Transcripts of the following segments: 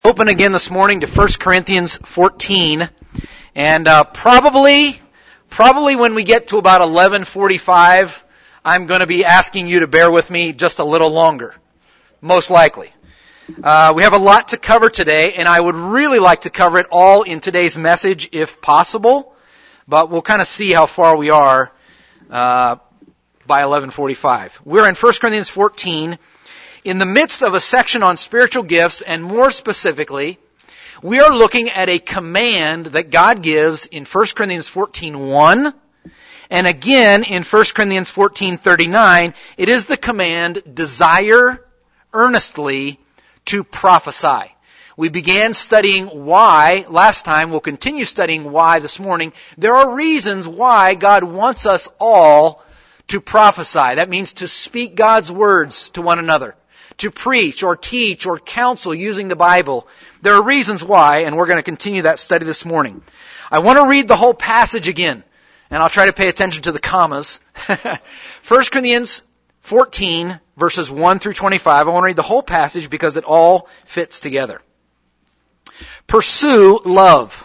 Open again this morning to 1 Corinthians 14, and probably when we get to about 11:45, I'm going to be asking you to bear with me just a little longer, most likely. We have a lot to cover today, and I would really like to cover it all in today's message if possible, but we'll kind of see how far we are by 11:45. We're in 1 Corinthians 14. In the midst of a section on spiritual gifts, and more specifically, we are looking at a command that God gives in 1 Corinthians 14:1, and again in 1 Corinthians 14:39. It is the command, desire earnestly to prophesy. We began studying why last time. We'll continue studying why this morning. There are reasons why God wants us all to prophesy. That means to speak God's words to one another, to preach or teach or counsel using the Bible. There are reasons why, and we're going to continue that study this morning. I want to read the whole passage again, and I'll try to pay attention to the commas. 1 Corinthians 14, verses 1 through 25. I want to read the whole passage because it all fits together. Pursue love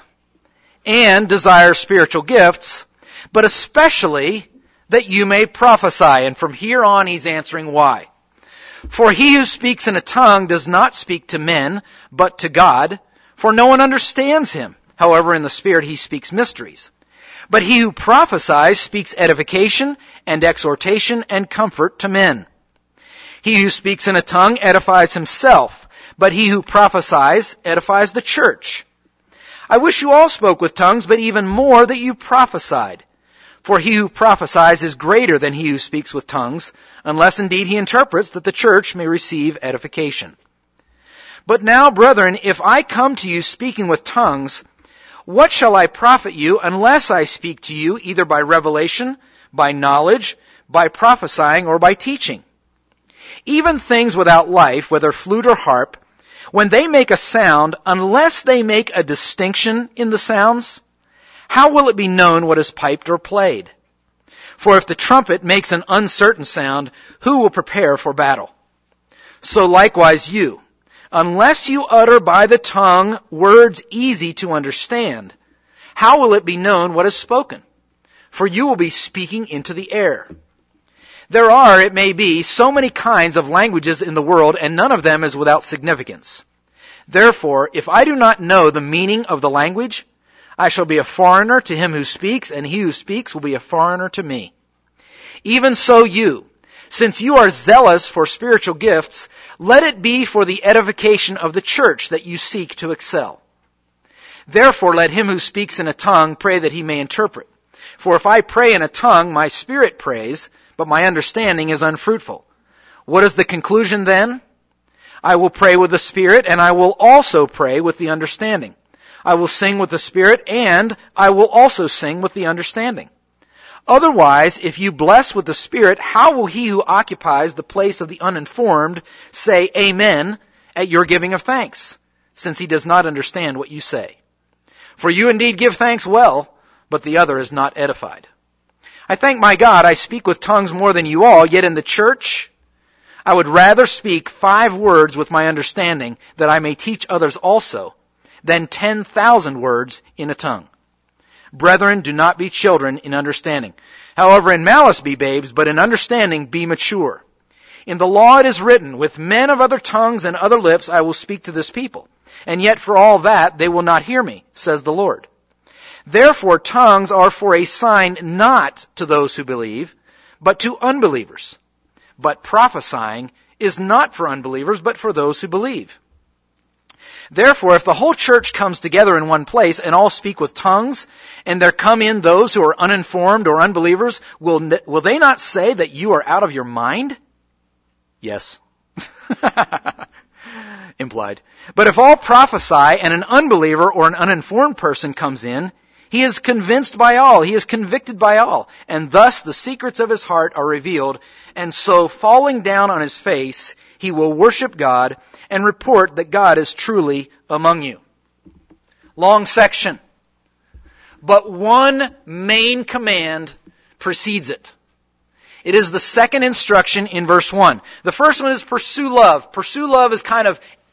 and desire spiritual gifts, but especially that you may prophesy. And from here on, he's answering why. For he who speaks in a tongue does not speak to men, but to God, for no one understands him. However, in the Spirit he speaks mysteries. But he who prophesies speaks edification and exhortation and comfort to men. He who speaks in a tongue edifies himself, but he who prophesies edifies the church. I wish you all spoke with tongues, but even more that you prophesied. For he who prophesies is greater than he who speaks with tongues, unless indeed he interprets, that the church may receive edification. But now, brethren, if I come to you speaking with tongues, what shall I profit you unless I speak to you either by revelation, by knowledge, by prophesying, or by teaching? Even things without life, whether flute or harp, when they make a sound, unless they make a distinction in the sounds, how will it be known what is piped or played? For if the trumpet makes an uncertain sound, who will prepare for battle? So likewise you, unless you utter by the tongue words easy to understand, how will it be known what is spoken? For you will be speaking into the air. There are, it may be, so many kinds of languages in the world, and none of them is without significance. Therefore, if I do not know the meaning of the language, I shall be a foreigner to him who speaks, and he who speaks will be a foreigner to me. Even so you, since you are zealous for spiritual gifts, let it be for the edification of the church that you seek to excel. Therefore let him who speaks in a tongue pray that he may interpret. For if I pray in a tongue, my spirit prays, but my understanding is unfruitful. What is the conclusion then? I will pray with the spirit, and I will also pray with the understanding. I will sing with the Spirit, and I will also sing with the understanding. Otherwise, if you bless with the Spirit, how will he who occupies the place of the uninformed say Amen at your giving of thanks, since he does not understand what you say? For you indeed give thanks well, but the other is not edified. I thank my God I speak with tongues more than you all, yet in the church I would rather speak 5 words with my understanding, that I may teach others also, than 10,000 words in a tongue. Brethren, do not be children in understanding. However, in malice be babes, but in understanding be mature. In the law it is written, with men of other tongues and other lips I will speak to this people. And yet for all that they will not hear me, says the Lord. Therefore tongues are for a sign not to those who believe, but to unbelievers. But prophesying is not for unbelievers, but for those who believe. Therefore, if the whole church comes together in one place and all speak with tongues, and there come in those who are uninformed or unbelievers, will they not say that you are out of your mind? Yes. Implied. But if all prophesy and an unbeliever or an uninformed person comes in, he is convinced by all, he is convicted by all, and thus the secrets of his heart are revealed, and so falling down on his face, he will worship God and report that God is truly among you. Long section. But one main command precedes it. It is the second instruction in verse 1. The first one is pursue love. Pursue love is kind of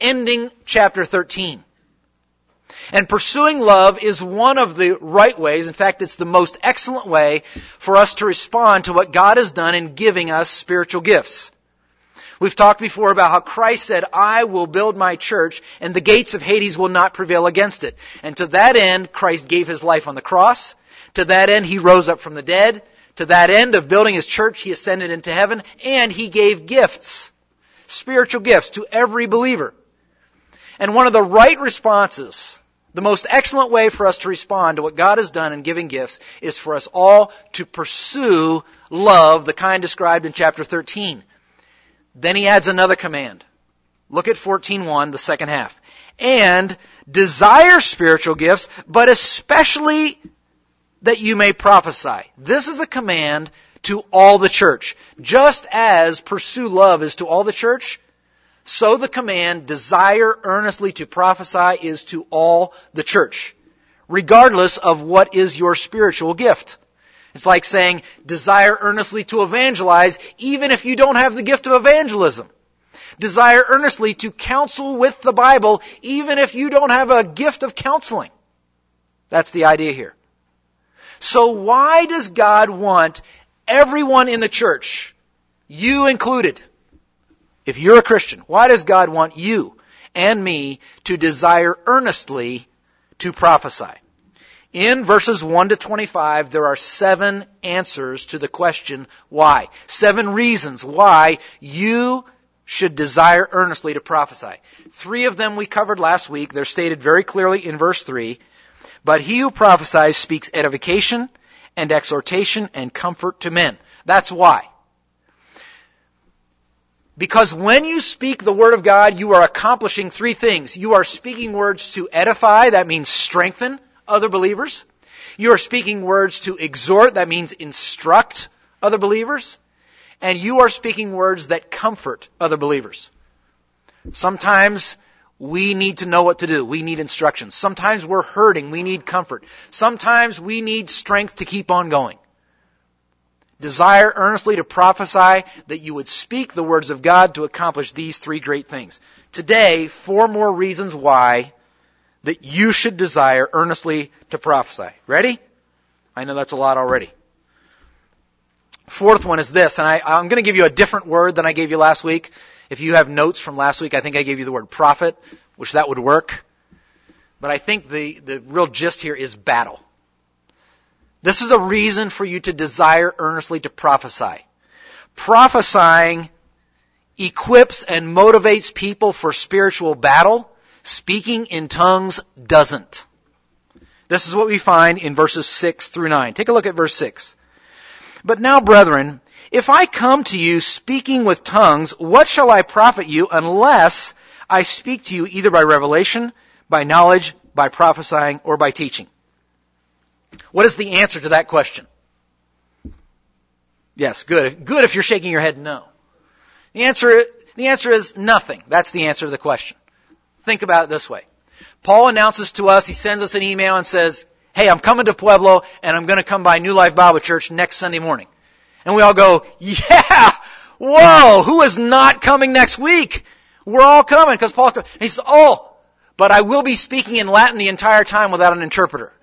ending chapter 13. And pursuing love is one of the right ways, in fact, it's the most excellent way for us to respond to what God has done in giving us spiritual gifts. We've talked before about how Christ said, I will build my church, and the gates of Hades will not prevail against it. And to that end, Christ gave His life on the cross. To that end, He rose up from the dead. To that end of building His church, He ascended into heaven, and He gave gifts, spiritual gifts, to every believer. And one of the right responses, the most excellent way for us to respond to what God has done in giving gifts, is for us all to pursue love, the kind described in chapter 13. Then he adds another command. Look at 14:1, the second half. And desire spiritual gifts, but especially that you may prophesy. This is a command to all the church. Just as pursue love is to all the church, so the command desire earnestly to prophesy is to all the church, regardless of what is your spiritual gift. It's like saying, desire earnestly to evangelize, even if you don't have the gift of evangelism. Desire earnestly to counsel with the Bible, even if you don't have a gift of counseling. That's the idea here. So why does God want everyone in the church, you included, if you're a Christian, why does God want you and me to desire earnestly to prophesy? In verses 1 to 25, there are 7 answers to the question, why? 7 reasons why you should desire earnestly to prophesy. 3 of them we covered last week. They're stated very clearly in verse 3. But he who prophesies speaks edification and exhortation and comfort to men. That's why. Because when you speak the word of God, you are accomplishing 3 things. You are speaking words to edify, that means strengthen other believers. You are speaking words to exhort, that means instruct other believers. And you are speaking words that comfort other believers. Sometimes we need to know what to do. We need instructions. Sometimes we're hurting. We need comfort. Sometimes we need strength to keep on going. Desire earnestly to prophesy that you would speak the words of God to accomplish these 3 great things. Today, 4 more reasons why that you should desire earnestly to prophesy. Ready? I know that's a lot already. 4th one is this, and I'm going to give you a different word than I gave you last week. If you have notes from last week, I think I gave you the word prophet, which that would work. But I think the real gist here is battle. This is a reason for you to desire earnestly to prophesy. Prophesying equips and motivates people for spiritual battle. Speaking in tongues doesn't. This is what we find in verses 6 through 9. Take a look at verse 6. But now, brethren, if I come to you speaking with tongues, what shall I profit you unless I speak to you either by revelation, by knowledge, by prophesying, or by teaching? What is the answer to that question? Yes, good. Good if you're shaking your head no. The answer is nothing. That's the answer to the question. Think about it this way. Paul announces to us, he sends us an email and says, hey, I'm coming to Pueblo and I'm going to come by New Life Bible Church next Sunday morning. And we all go, yeah, whoa, who is not coming next week? We're all coming because Paul's coming. He says, oh, but I will be speaking in Latin the entire time without an interpreter.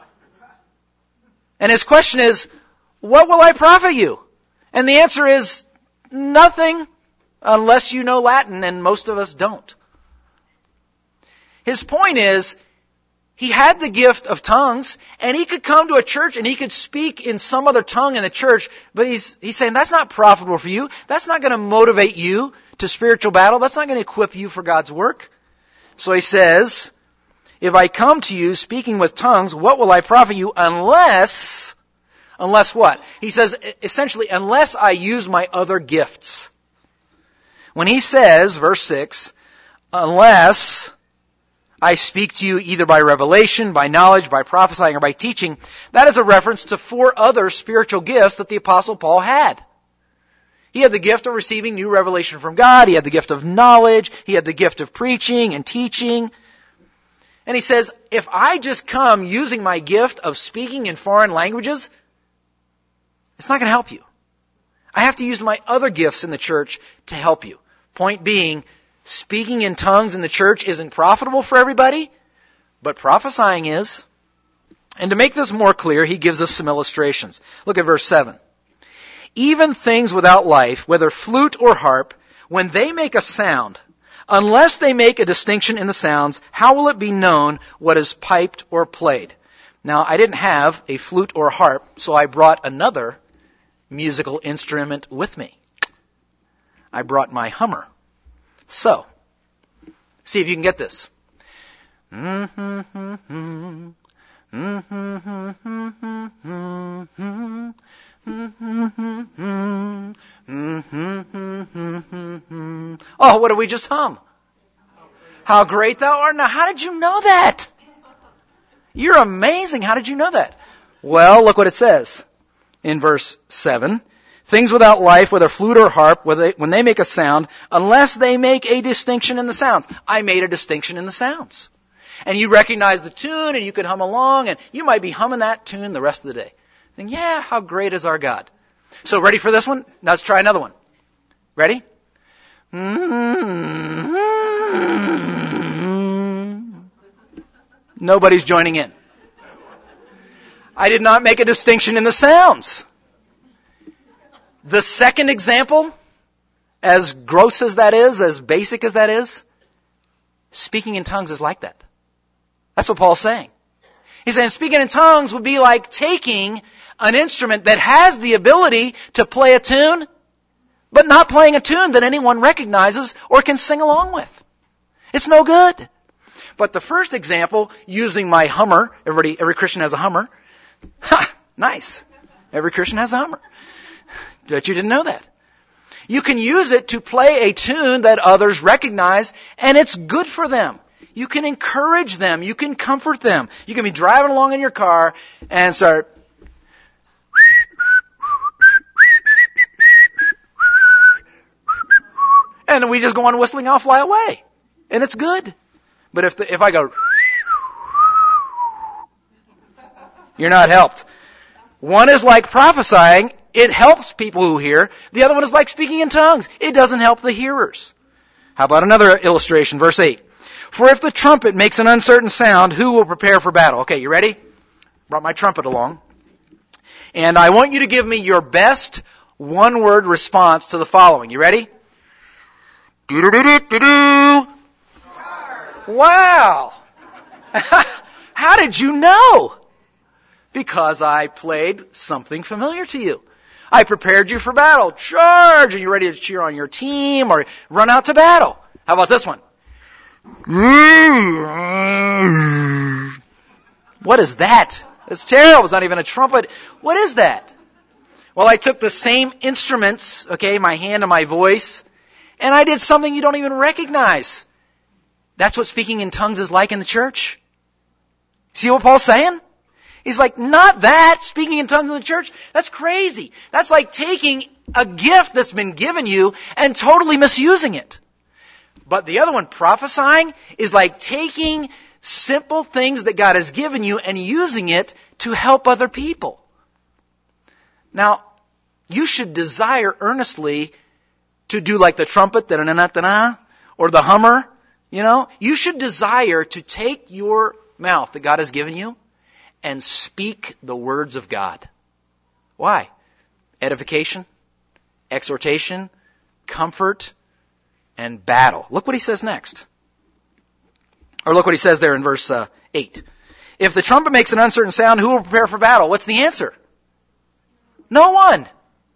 And his question is, what will I profit you? And the answer is nothing unless you know Latin, and most of us don't. His point is, he had the gift of tongues, and he could come to a church and he could speak in some other tongue in the church, but he's saying that's not profitable for you. That's not going to motivate you to spiritual battle. That's not going to equip you for God's work. So he says, if I come to you speaking with tongues, what will I profit you unless what? He says, essentially, unless I use my other gifts. When he says, verse 6, unless I speak to you either by revelation, by knowledge, by prophesying, or by teaching, that is a reference to 4 other spiritual gifts that the Apostle Paul had. He had the gift of receiving new revelation from God. He had the gift of knowledge. He had the gift of preaching and teaching. And he says, if I just come using my gift of speaking in foreign languages, it's not going to help you. I have to use my other gifts in the church to help you. Point being, speaking in tongues in the church isn't profitable for everybody, but prophesying is. And to make this more clear, he gives us some illustrations. Look at verse 7. Even things without life, whether flute or harp, when they make a sound, unless they make a distinction in the sounds, how will it be known what is piped or played? Now, I didn't have a flute or harp, so I brought another musical instrument with me. I brought my Hummer. So, see if you can get this. Oh, what did we just hum? How great thou art. Now, how did you know that? You're amazing. How did you know that? Well, look what it says in verse 7. Things without life, whether flute or harp, when they make a sound, unless they make a distinction in the sounds. I made a distinction in the sounds. And you recognize the tune and you could hum along and you might be humming that tune the rest of the day. Think, yeah, how great is our God. So ready for this one? Now let's try another one. Ready? Nobody's joining in. I did not make a distinction in the sounds. The second example, as gross as that is, as basic as that is, speaking in tongues is like that. That's what Paul's saying. He's saying speaking in tongues would be like taking an instrument that has the ability to play a tune, but not playing a tune that anyone recognizes or can sing along with. It's no good. But the first example, using my Hummer, every Christian has a Hummer. Ha! Nice. Every Christian has a Hummer. Bet you didn't know that. You can use it to play a tune that others recognize, and it's good for them. You can encourage them. You can comfort them. You can be driving along in your car and start... And we just go on whistling, I'll fly away. And it's good. But if I go... You're not helped. One is like prophesying. It helps people who hear. The other one is like speaking in tongues. It doesn't help the hearers. How about another illustration? Verse 8. For if the trumpet makes an uncertain sound, who will prepare for battle? Okay, you ready? Brought my trumpet along. And I want you to give me your best one-word response to the following. You ready? Do-do-do-do-do-do. Wow. How did you know? Because I played something familiar to you. I prepared you for battle. Charge! Are you ready to cheer on your team or run out to battle? How about this one? What is that? It's terrible. It's not even a trumpet. What is that? Well, I took the same instruments, okay, my hand and my voice, and I did something you don't even recognize. That's what speaking in tongues is like in the church. See what Paul's saying? He's like, not that, speaking in tongues in the church. That's crazy. That's like taking a gift that's been given you and totally misusing it. But the other one, prophesying, is like taking simple things that God has given you and using it to help other people. Now, you should desire earnestly to do like the trumpet, da-da-da-da-da, or the Hummer, You should desire to take your mouth that God has given you and speak the words of God. Why? Edification, exhortation, comfort, and battle. Look what he says next. Or look what he says there in verse 8. If the trumpet makes an uncertain sound, who will prepare for battle? What's the answer? No one.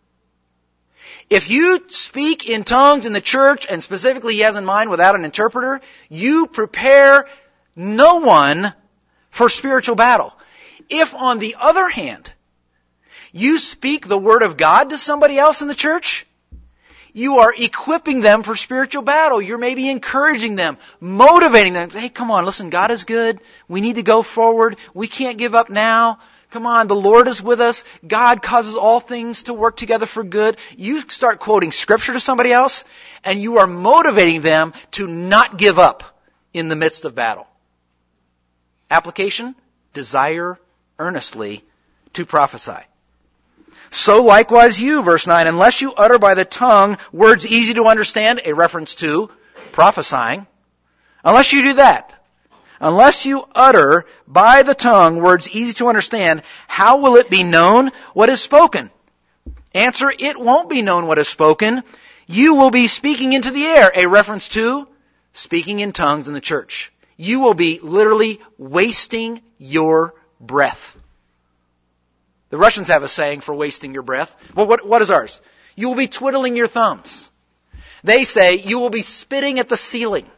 If you speak in tongues in the church, and specifically he has in mind without an interpreter, you prepare no one for spiritual battle. If, on the other hand, you speak the word of God to somebody else in the church, you are equipping them for spiritual battle. You're maybe encouraging them, motivating them. Hey, come on, listen, God is good. We need to go forward. We can't give up now. Come on, the Lord is with us. God causes all things to work together for good. You start quoting Scripture to somebody else, and you are motivating them to not give up in the midst of battle. Application, desire earnestly to prophesy. So likewise you, verse 9, unless you utter by the tongue words easy to understand, a reference to prophesying, unless you do that, unless you utter by the tongue words easy to understand, how will it be known what is spoken? Answer, it won't be known what is spoken. You will be speaking into the air, a reference to speaking in tongues in the church. You will be literally wasting your breath. The Russians have a saying for wasting your breath. Well, what is ours? You will be twiddling your thumbs. They say you will be spitting at the ceiling.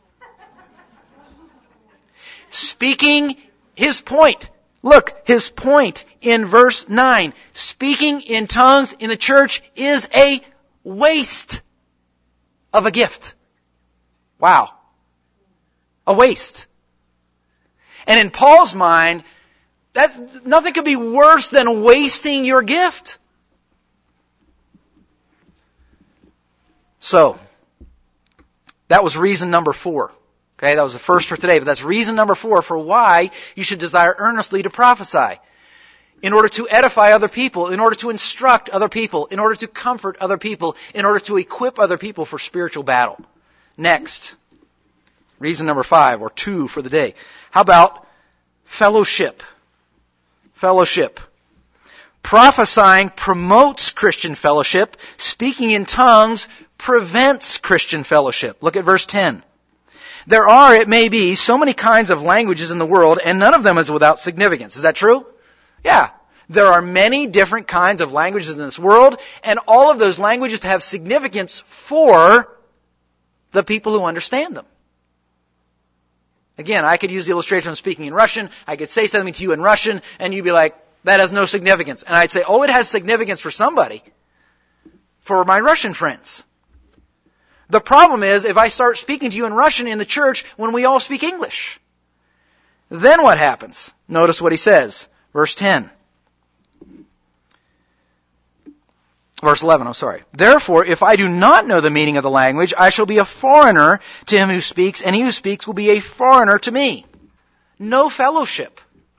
Speaking his point. Look, his point in verse 9. Speaking in tongues in the church is a waste of a gift. Wow. A waste. And in Paul's mind, nothing could be worse than wasting your gift. So, that was reason number 4. Okay, that was the first for today, but that's reason number 4 for why you should desire earnestly to prophesy. In order to edify other people, in order to instruct other people, in order to comfort other people, in order to equip other people for spiritual battle. Next, reason number 5, or 2 for the day. How about fellowship? Fellowship. Prophesying promotes Christian fellowship. Speaking in tongues prevents Christian fellowship. Look at verse 10. There are, it may be, so many kinds of languages in the world, and none of them is without significance. Is that true? Yeah. There are many different kinds of languages in this world, and all of those languages have significance for the people who understand them. Again, I could use the illustration of speaking in Russian. I could say something to you in Russian, and you'd be like, that has no significance. And I'd say, oh, it has significance for somebody. For my Russian friends. The problem is, if I start speaking to you in Russian in the church when we all speak English, then what happens? Notice what he says. Verse 10. Verse 11, I'm sorry. Therefore, if I do not know the meaning of the language, I shall be a foreigner to him who speaks, and he who speaks will be a foreigner to me. No fellowship.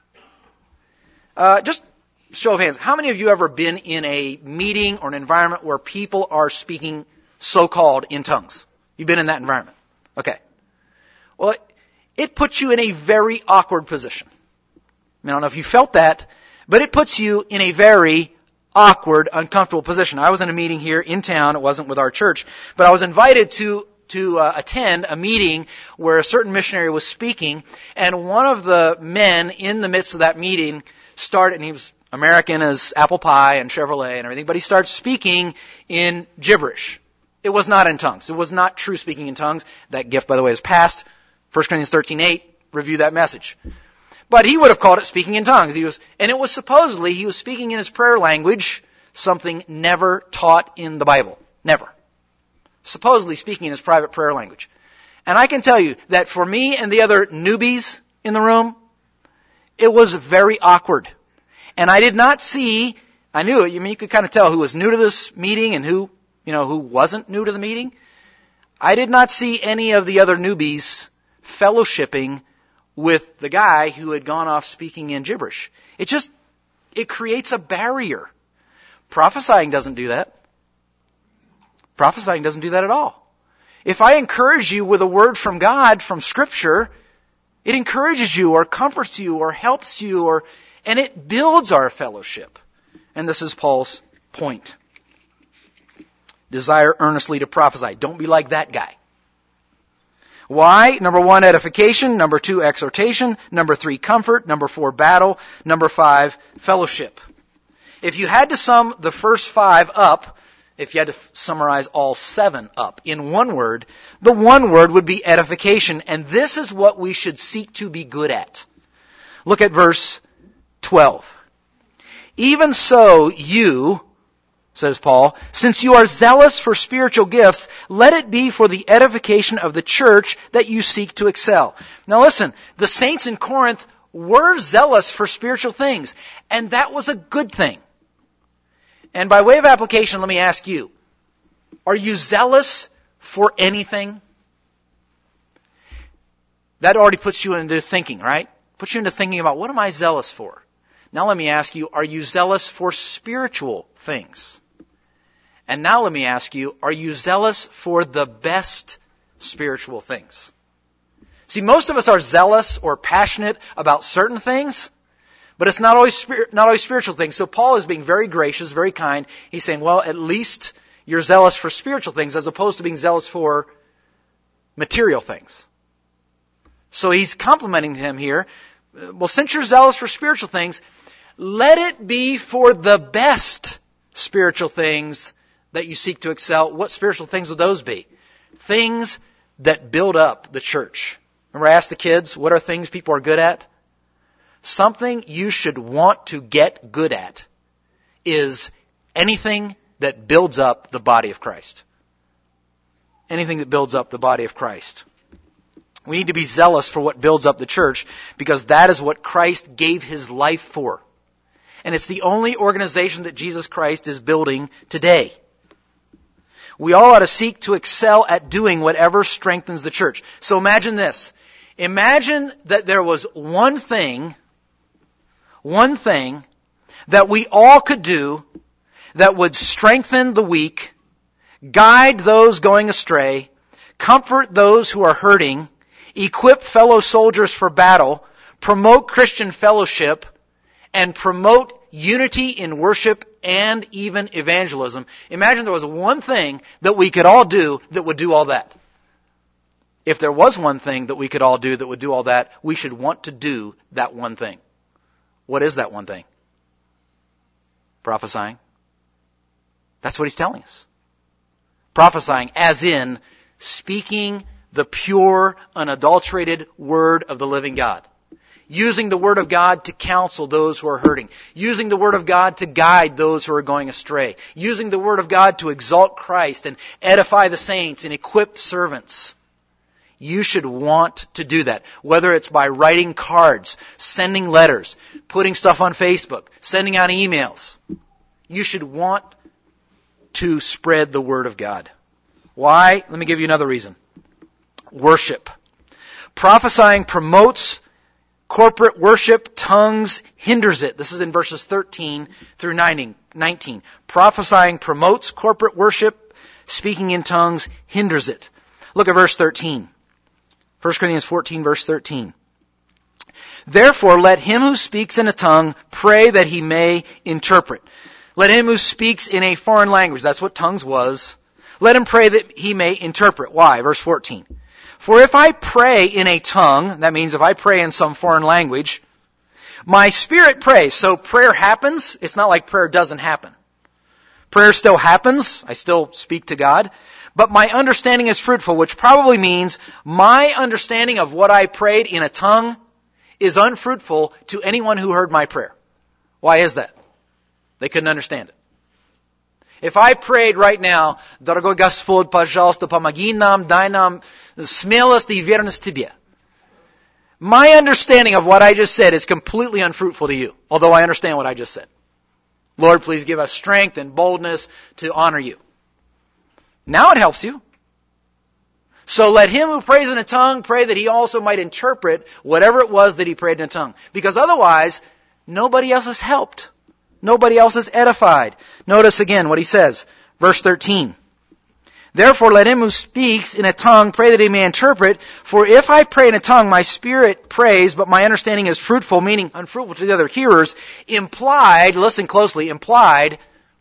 Just show of hands. How many of you ever been in a meeting or an environment where people are speaking so-called in tongues? You've been in that environment. Okay. Well, it puts you in a very awkward position. I don't know if you felt that, but it puts you in a very awkward, uncomfortable position. I was in a meeting here in town. It wasn't with our church, but I was invited to attend a meeting where a certain missionary was speaking, and one of the men in the midst of that meeting started, and he was American as apple pie and Chevrolet and everything, but he starts speaking in gibberish. It was not in tongues. It was not true speaking in tongues. That gift, by the way, is past. 1 Corinthians 13:8, review that message. But he would have called it speaking in tongues. And it was supposedly, he was speaking in his prayer language, something never taught in the Bible. Never. Supposedly speaking in his private prayer language. And I can tell you that for me and the other newbies in the room, it was very awkward. And I did not see, I knew it, you could kind of tell who was new to this meeting and who wasn't new to the meeting. I did not see any of the other newbies fellowshipping with the guy who had gone off speaking in gibberish. It creates a barrier. Prophesying doesn't do that. Prophesying doesn't do that at all. If I encourage you with a word from God, from Scripture, it encourages you or comforts you or helps you and it builds our fellowship. And this is Paul's point. Desire earnestly to prophesy. Don't be like that guy. Why? Number 1, edification. Number 2, exhortation. Number 3, comfort. Number 4, battle. Number 5, fellowship. If you had to sum the first 5 up, if you had to summarize all 7 up in one word, the one word would be edification. And this is what we should seek to be good at. Look at verse 12. Even so you, says Paul, since you are zealous for spiritual gifts, let it be for the edification of the church that you seek to excel. Now listen, the saints in Corinth were zealous for spiritual things, and that was a good thing. And by way of application, let me ask you, are you zealous for anything? That already puts you into thinking, right? Puts you into thinking about, what am I zealous for? Now let me ask you, are you zealous for spiritual things? And now let me ask you, are you zealous for the best spiritual things. See, most of us are zealous or passionate about certain things, but it's not always spiritual things. So Paul is being very gracious, very kind. He's saying, well, at least you're zealous for spiritual things as opposed to being zealous for material things. So he's complimenting him here. Well, since you're zealous for spiritual things, let it be for the best spiritual things that you seek to excel. What spiritual things would those be? Things that build up the church. Remember, I asked the kids, what are things people are good at? Something you should want to get good at is anything that builds up the body of Christ. Anything that builds up the body of Christ. We need to be zealous for what builds up the church because that is what Christ gave His life for. And it's the only organization that Jesus Christ is building today. We all ought to seek to excel at doing whatever strengthens the church. So imagine this. Imagine that there was one thing that we all could do that would strengthen the weak, guide those going astray, comfort those who are hurting, equip fellow soldiers for battle, promote Christian fellowship, and promote unity in worship and even evangelism. Imagine there was one thing that we could all do that would do all that. If there was one thing that we could all do that would do all that, we should want to do that one thing. What is that one thing? Prophesying. That's what he's telling us. Prophesying as in speaking the pure, unadulterated word of the living God. Using the word of God to counsel those who are hurting. Using the word of God to guide those who are going astray. Using the word of God to exalt Christ and edify the saints and equip servants. You should want to do that. Whether it's by writing cards, sending letters, putting stuff on Facebook, sending out emails. You should want to spread the word of God. Why? Let me give you another reason. Worship. Prophesying promotes corporate worship. Tongues hinders it. This is in verses 13 through 19. Prophesying promotes corporate worship. Speaking in tongues hinders it. Look at verse 13. 1 Corinthians 14, verse 13. Therefore, let him who speaks in a tongue pray that he may interpret. Let him who speaks in a foreign language, that's what tongues was, let him pray that he may interpret. Why? Verse 14. For if I pray in a tongue, that means if I pray in some foreign language, my spirit prays. So prayer happens. It's not like prayer doesn't happen. Prayer still happens. I still speak to God. But my understanding is fruitful, which probably means my understanding of what I prayed in a tongue is unfruitful to anyone who heard my prayer. Why is that? They couldn't understand it. If I prayed right now, Дорогой Господь, пожалуйста, помоги нам, дай нам смелость и верность Тебе. My understanding of what I just said is completely unfruitful to you, although I understand what I just said. Lord, please give us strength and boldness to honor you. Now it helps you. So let him who prays in a tongue pray that he also might interpret whatever it was that he prayed in a tongue. Because otherwise, nobody else is helped. Nobody else is edified. Notice again what he says. Verse 13. Therefore let him who speaks in a tongue pray that he may interpret. For if I pray in a tongue, my spirit prays, but my understanding is fruitful, meaning unfruitful to the other hearers. Implied, listen closely, implied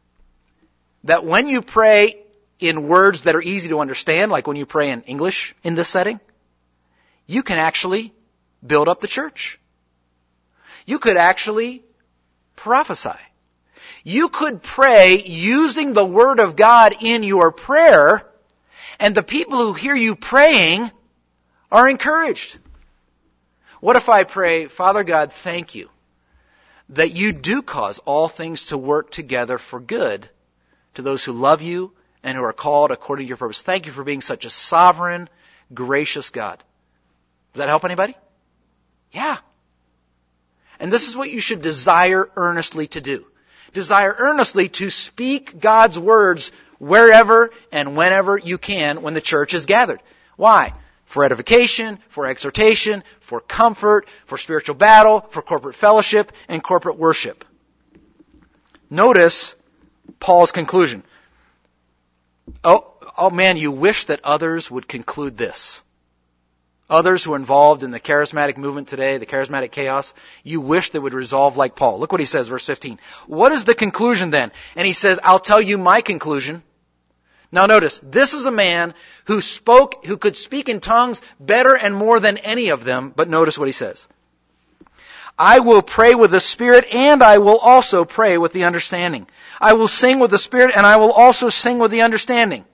that when you pray in words that are easy to understand, like when you pray in English in this setting, you can actually build up the church. You could actually prophesy. You could pray using the Word of God in your prayer, and the people who hear you praying are encouraged. What if I pray, Father God, thank you that you do cause all things to work together for good to those who love you and who are called according to your purpose. Thank you for being such a sovereign, gracious God. Does that help anybody? Yeah. And this is what you should desire earnestly to do. Desire earnestly to speak God's words wherever and whenever you can when the church is gathered. Why? For edification, for exhortation, for comfort, for spiritual battle, for corporate fellowship, and corporate worship. Notice Paul's conclusion. Oh, oh man, you wish that others would conclude this. Others who are involved in the charismatic movement today, the charismatic chaos, you wish they would resolve like Paul. Look what he says, verse 15. What is the conclusion then? And he says, I'll tell you my conclusion. Now notice, this is a man who could speak in tongues better and more than any of them, but notice what he says. I will pray with the Spirit, and I will also pray with the understanding. I will sing with the Spirit, and I will also sing with the understanding.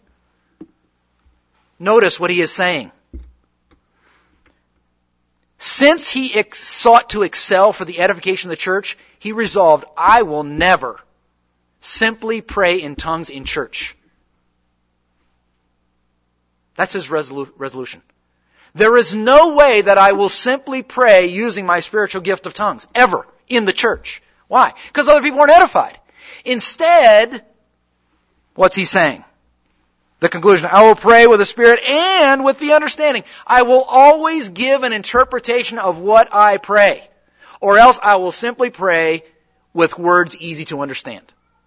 Notice what he is saying. Since he sought to excel for the edification of the church, he resolved, I will never simply pray in tongues in church. That's his resolution. There is no way that I will simply pray using my spiritual gift of tongues, ever, in the church. Why? Because other people aren't edified. Instead, what's he saying? The conclusion, I will pray with the Spirit and with the understanding. I will always give an interpretation of what I pray. Or else I will simply pray with words easy to understand.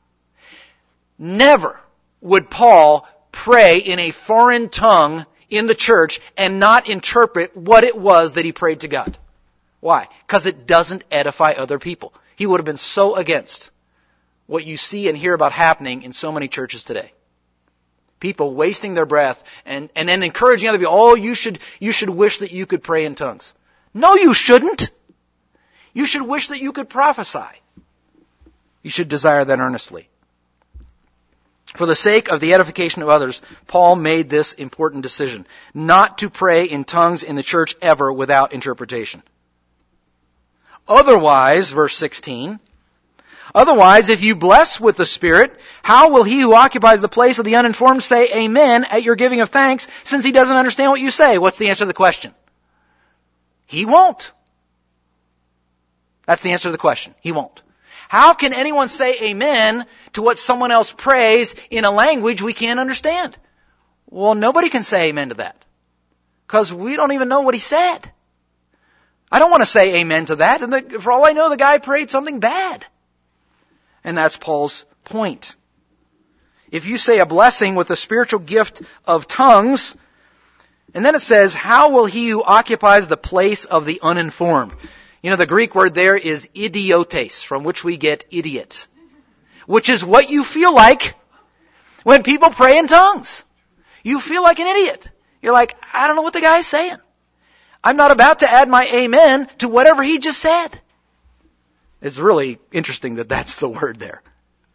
Never would Paul pray in a foreign tongue in the church and not interpret what it was that he prayed to God. Why? Because it doesn't edify other people. He would have been so against what you see and hear about happening in so many churches today. People wasting their breath and then encouraging other people, oh, you should wish that you could pray in tongues. No, you shouldn't. You should wish that you could prophesy. You should desire that earnestly. For the sake of the edification of others, Paul made this important decision, not to pray in tongues in the church ever without interpretation. Otherwise, verse 16, otherwise, if you bless with the Spirit, how will he who occupies the place of the uninformed say amen at your giving of thanks, since he doesn't understand what you say? What's the answer to the question? He won't. That's the answer to the question. He won't. How can anyone say amen to what someone else prays in a language we can't understand? Well, nobody can say amen to that, because we don't even know what he said. I don't want to say amen to that, and for all I know, the guy prayed something bad. And that's Paul's point. If you say a blessing with the spiritual gift of tongues, and then it says, how will he who occupies the place of the uninformed? You know, the Greek word there is idiotes, from which we get idiot, which is what you feel like when people pray in tongues. You feel like an idiot. You're like, I don't know what the guy's saying. I'm not about to add my amen to whatever he just said. It's really interesting that that's the word there.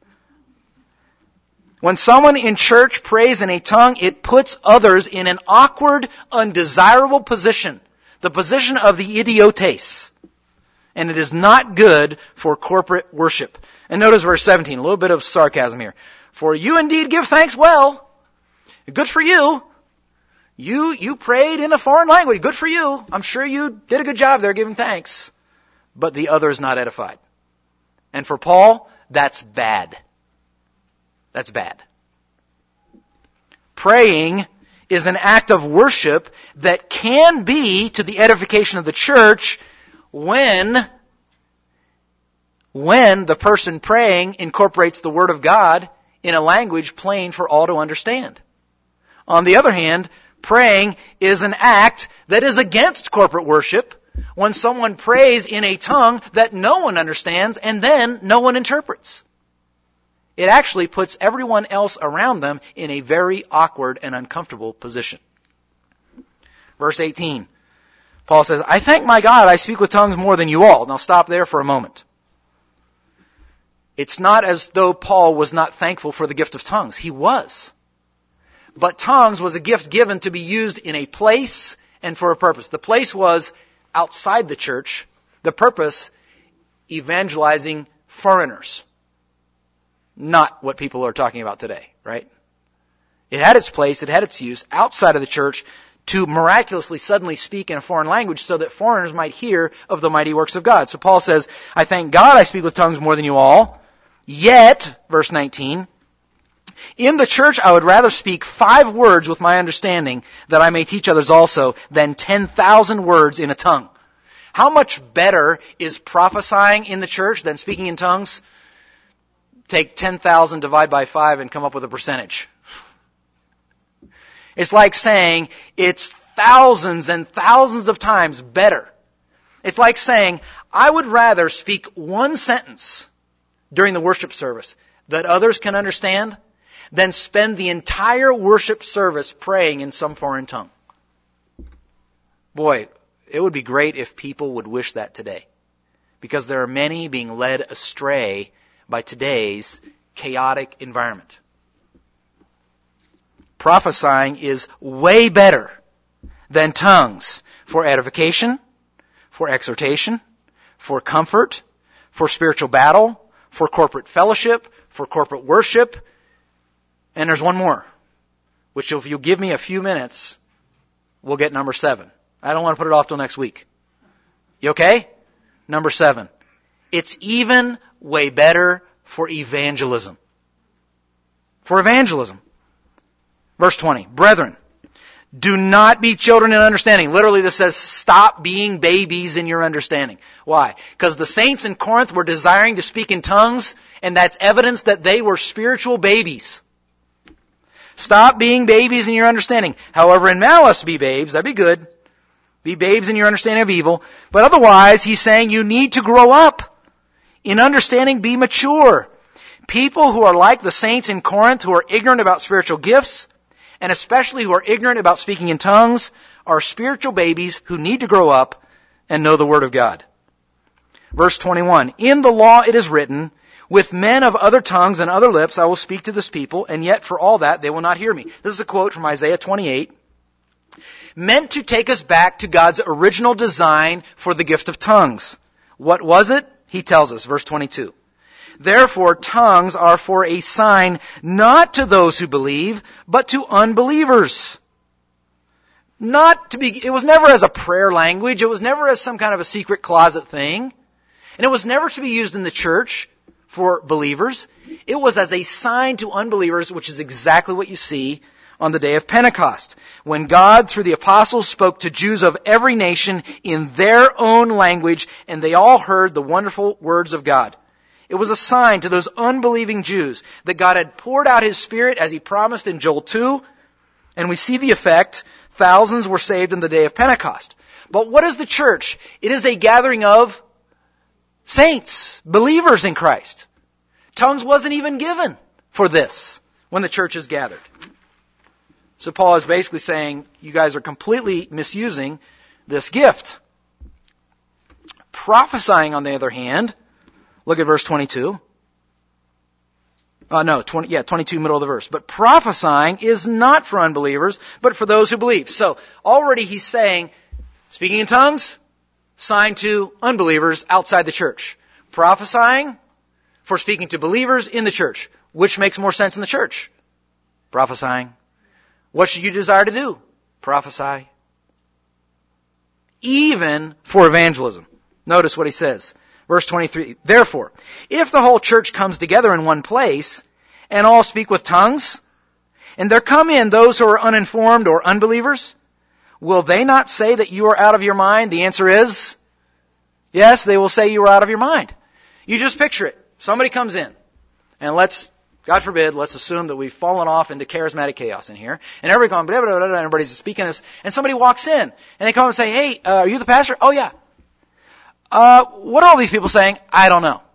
When someone in church prays in a tongue, it puts others in an awkward, undesirable position. The position of the idiotes. And it is not good for corporate worship. And notice verse 17, a little bit of sarcasm here. For you indeed give thanks well. Good for you. You prayed in a foreign language. Good for you. I'm sure you did a good job there giving thanks. But the other is not edified. And for Paul, that's bad. That's bad. Praying is an act of worship that can be to the edification of the church when the person praying incorporates the Word of God in a language plain for all to understand. On the other hand, praying is an act that is against corporate worship when someone prays in a tongue that no one understands and then no one interprets. It actually puts everyone else around them in a very awkward and uncomfortable position. Verse 18, Paul says, I thank my God I speak with tongues more than you all. Now stop there for a moment. It's not as though Paul was not thankful for the gift of tongues. He was. But tongues was a gift given to be used in a place and for a purpose. The place was outside the church. The purpose, evangelizing foreigners. Not what people are talking about today, right? It had its place, it had its use outside of the church to miraculously suddenly speak in a foreign language so that foreigners might hear of the mighty works of God. So Paul says, I thank God I speak with tongues more than you all. Yet, verse 19, in the church I would rather speak 5 words with my understanding that I may teach others also than 10,000 words in a tongue. How much better is prophesying in the church than speaking in tongues? Take 10,000, divide by 5, and come up with a percentage. It's like saying it's thousands and thousands of times better. It's like saying, I would rather speak one sentence during the worship service that others can understand than spend the entire worship service praying in some foreign tongue. Boy, it would be great if people would wish that today, because there are many being led astray by today's chaotic environment. Prophesying is way better than tongues for edification, for exhortation, for comfort, for spiritual battle, for corporate fellowship, for corporate worship. And there's one more, which if you'll give me a few minutes, we'll get number 7. I don't want to put it off till next week. You okay? Number 7. It's even way better for evangelism. For evangelism. Verse 20. Brethren, do not be children in understanding. Literally this says, stop being babies in your understanding. Why? Because the saints in Corinth were desiring to speak in tongues, and that's evidence that they were spiritual babies. Stop being babies in your understanding. However, in malice be babes. That'd be good. Be babes in your understanding of evil. But otherwise, he's saying you need to grow up. In understanding, be mature. People who are like the saints in Corinth, who are ignorant about spiritual gifts, and especially who are ignorant about speaking in tongues, are spiritual babies who need to grow up and know the Word of God. Verse 21, in the law it is written, with men of other tongues and other lips I will speak to this people, and yet for all that they will not hear me. This is a quote from Isaiah 28, meant to take us back to God's original design for the gift of tongues. What was it? He tells us, verse 22. Therefore, tongues are for a sign not to those who believe, but to unbelievers. It was never as a prayer language. It was never as some kind of a secret closet thing. And it was never to be used in the church for believers. It was as a sign to unbelievers, which is exactly what you see on the day of Pentecost, when God, through the apostles, spoke to Jews of every nation in their own language, and they all heard the wonderful words of God. It was a sign to those unbelieving Jews that God had poured out His Spirit as He promised in Joel 2, and we see the effect. Thousands were saved on the day of Pentecost. But what is the church? It is a gathering of saints, believers in Christ. Tongues wasn't even given for this when the church is gathered. So Paul is basically saying, you guys are completely misusing this gift. Prophesying, on the other hand, look at verse 22. 22, middle of the verse. But prophesying is not for unbelievers, but for those who believe. So already he's saying, speaking in tongues, sign to unbelievers outside the church. Prophesying for speaking to believers in the church. Which makes more sense in the church? Prophesying. What should you desire to do? Prophesy. Even for evangelism. Notice what he says. Verse 23, therefore, if the whole church comes together in one place, and all speak with tongues, and there come in those who are uninformed or unbelievers, will they not say that you are out of your mind? The answer is, yes, they will say you are out of your mind. You just picture it. Somebody comes in, and God forbid, let's assume that we've fallen off into charismatic chaos in here, and everybody going, blah, blah, blah, blah, everybody's speaking this, and somebody walks in, and they come and say, hey, are you the pastor? Oh, yeah. What are all these people saying? I don't know.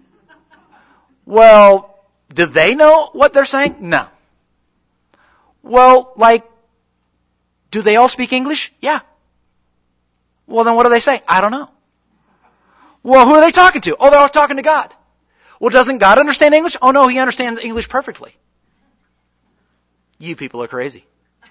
Well, do they know what they're saying? No. Well, do they all speak English? Yeah. Well, then what do they say? I don't know. Well, who are they talking to? Oh, they're all talking to God. Well, doesn't God understand English? Oh, no, He understands English perfectly. You people are crazy.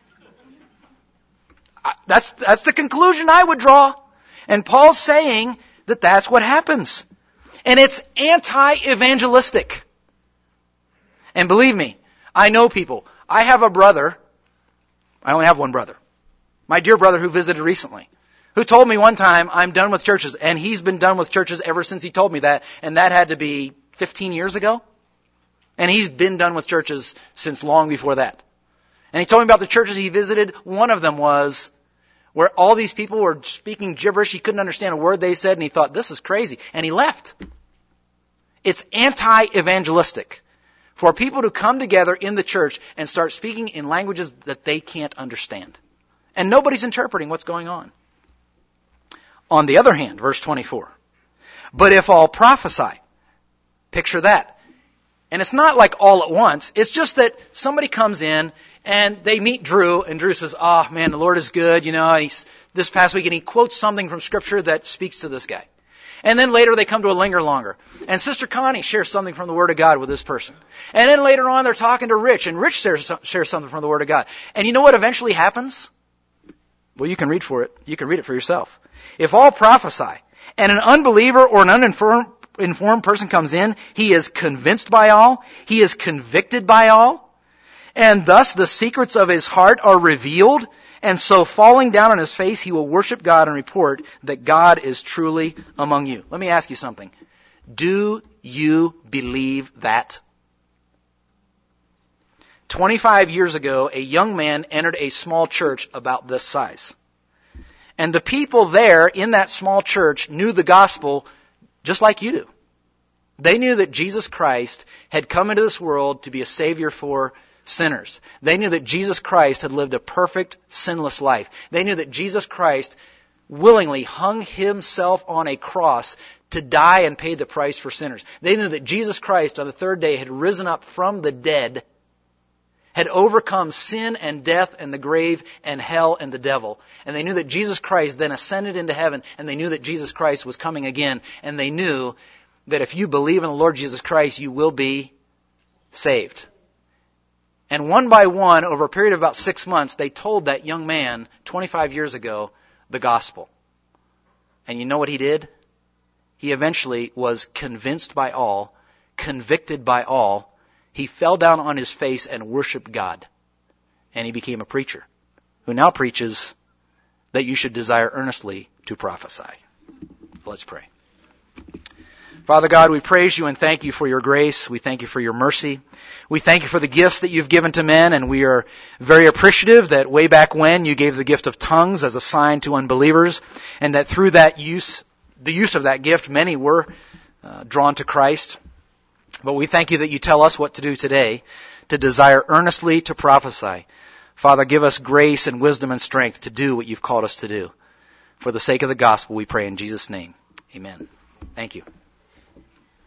That's the conclusion I would draw. And Paul's saying that that's what happens. And it's anti-evangelistic. And believe me, I know people. I have a brother. I only have one brother. My dear brother who visited recently, who told me one time, I'm done with churches. And he's been done with churches ever since he told me that. And that had to be 15 years ago. And he's been done with churches since long before that. And he told me about the churches he visited. One of them was where all these people were speaking gibberish. He couldn't understand a word they said, and he thought, this is crazy. And he left. It's anti-evangelistic for people to come together in the church and start speaking in languages that they can't understand. And nobody's interpreting what's going on. On the other hand, verse 24, but if all prophesy, picture that. And it's not like all at once. It's just that somebody comes in and they meet Drew, and Drew says, oh man, the Lord is good, this past week, and he quotes something from Scripture that speaks to this guy. And then later they come to a linger longer. And Sister Connie shares something from the Word of God with this person. And then later on they're talking to Rich, and Rich shares something from the Word of God. And you know what eventually happens? Well, you can read for it. You can read it for yourself. If all prophesy, and an unbeliever or an uninformed person comes in, he is convinced by all, he is convicted by all, and thus the secrets of his heart are revealed, and so falling down on his face, he will worship God and report that God is truly among you. Let me ask you something. Do you believe that? 25 years ago, a young man entered a small church about this size. And the people there in that small church knew the gospel just like you do. They knew that Jesus Christ had come into this world to be a Savior for sinners. They knew that Jesus Christ had lived a perfect, sinless life. They knew that Jesus Christ willingly hung himself on a cross to die and pay the price for sinners. They knew that Jesus Christ on the third day had risen up from the dead, had overcome sin and death and the grave and hell and the devil. And they knew that Jesus Christ then ascended into heaven, and they knew that Jesus Christ was coming again. And they knew that if you believe in the Lord Jesus Christ, you will be saved. And one by one, over a period of about 6 months, they told that young man 25 years ago the gospel. And you know what he did? He eventually was convinced by all, convicted by all. He fell down on his face and worshiped God. And he became a preacher who now preaches that you should desire earnestly to prophesy. Let's pray. Father God, we praise you and thank you for your grace. We thank you for your mercy. We thank you for the gifts that you've given to men, and we are very appreciative that way back when you gave the gift of tongues as a sign to unbelievers, and that through that use, the use of that gift, many were drawn to Christ. But we thank you that you tell us what to do today, to desire earnestly to prophesy. Father, give us grace and wisdom and strength to do what you've called us to do. For the sake of the gospel, we pray in Jesus' name. Amen. Thank you.